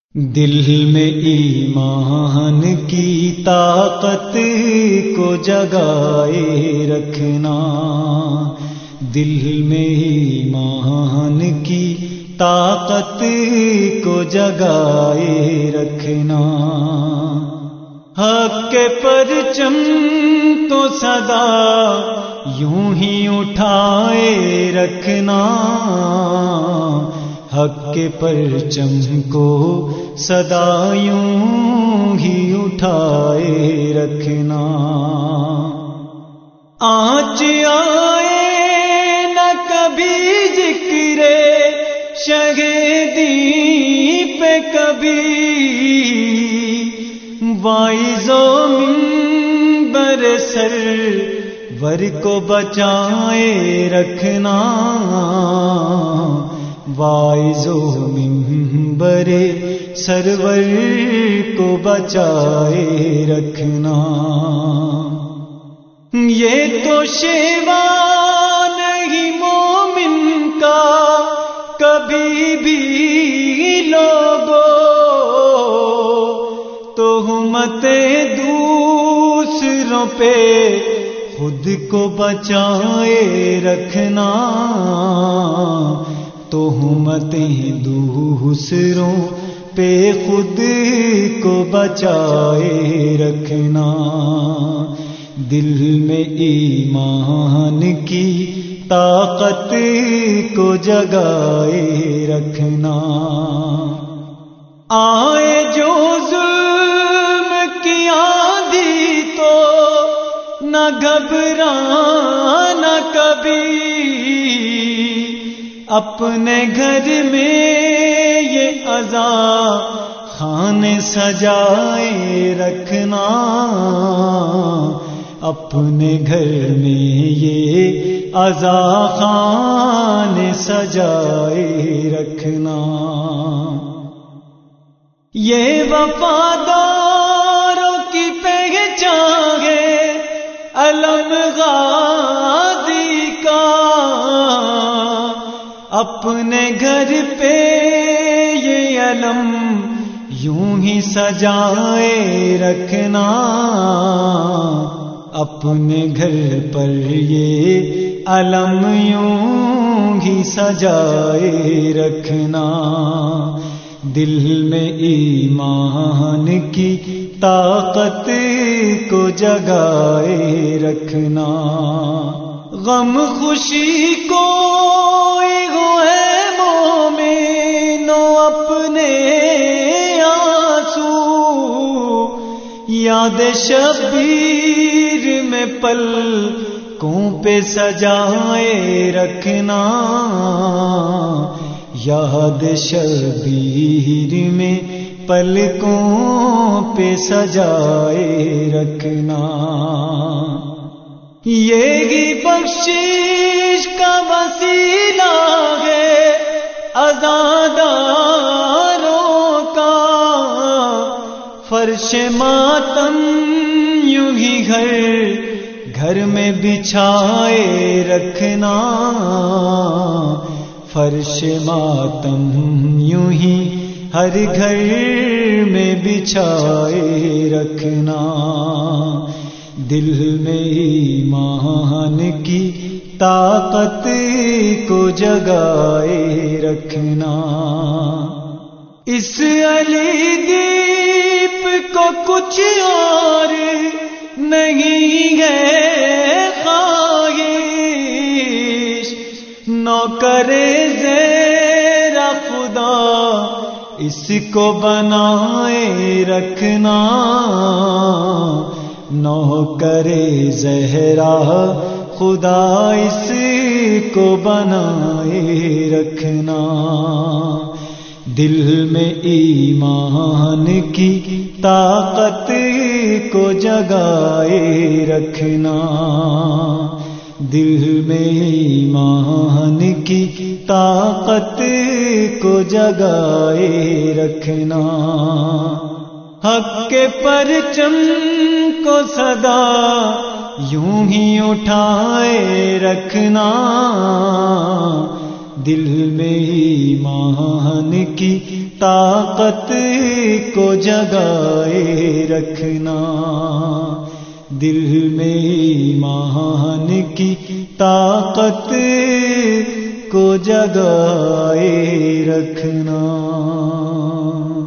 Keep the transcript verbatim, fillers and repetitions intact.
دل میں ایمان کی طاقت کو جگائے رکھنا، دل میں ایمان کی طاقت کو جگائے رکھنا، حق کے پرچم تو سدا یوں ہی اٹھائے رکھنا، حق کے پرچم کو سدا یوں ہی اٹھائے رکھنا، آنچ آئے نہ کبھی ذکر شہیدی پہ کبھی، وائز و منبر سرور کو بچائے رکھنا، وائز و منبر سرور کو بچائے رکھنا، یہ تو شیوا نہیں مومن کا کبھی بھی لوگو، تہمت دوسروں پہ خود کو بچائے رکھنا، تہمتیں دوسروں پہ خود کو بچائے رکھنا، دل میں ایمان کی طاقت کو جگائے رکھنا، آئے جو ظلم کی آندھی تو نہ گھبرانا کبھی، اپنے گھر میں یہ عزا خانے سجائے رکھنا، اپنے گھر میں یہ عزا خانے سجائے رکھنا، یہ وفاداروں کی پہچان ہے علم غازی کا، اپنے گھر پہ یہ علم یوں ہی سجائے رکھنا، اپنے گھر پر یہ علم یوں ہی سجائے رکھنا، دل میں ایمان کی طاقت کو جگائے رکھنا، غم خوشی کو اپنے آنسو یاد شبیر میں پلکوں پہ سجائے رکھنا، یاد شبیر میں پلکوں پہ سجائے رکھنا، یہی بخشش کا وسیلہ ہے عزاداروں کا، فرش ماتم یوں ہی گھر گھر میں بچھائے رکھنا، فرش ماتم یوں ہی ہر گھر میں بچھائے رکھنا، دل میں ایمان کی طاقت کو جگائے رکھنا، اس علی دیپ کو کچھ اور نہیں ہے خواہش، نوکر زیرا خدا اس کو بنائے رکھنا، نوکر زہرا خدا اس کو بنائے رکھنا، دل میں ایمان کی طاقت کو جگائے رکھنا، دل میں ایمان کی طاقت کو جگائے رکھنا، حق کے پرچم کو سدا یوں ہی اٹھائے رکھنا، دل میں ایمان کی طاقت کو جگائے رکھنا، دل میں ایمان کی طاقت کو جگائے رکھنا۔